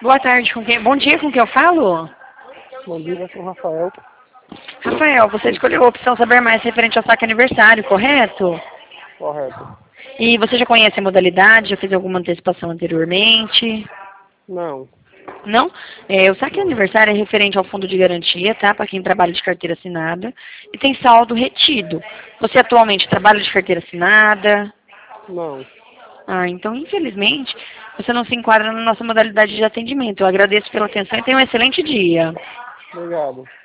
Boa tarde, com quem? Bom dia, com quem eu falo? Bom dia, eu sou o Rafael. Rafael, você escolheu a opção saber mais referente ao saque aniversário, correto? Correto. E você já conhece a modalidade? Já fez alguma antecipação anteriormente? Não, Não? O saque não, aniversário é referente ao fundo de garantia, tá? Para quem trabalha de carteira assinada. E tem saldo retido. Você atualmente trabalha de carteira assinada? não. Ah, então, infelizmente, você não se enquadra na nossa modalidade de atendimento. Eu agradeço pela atenção e tenha um excelente dia. Obrigado.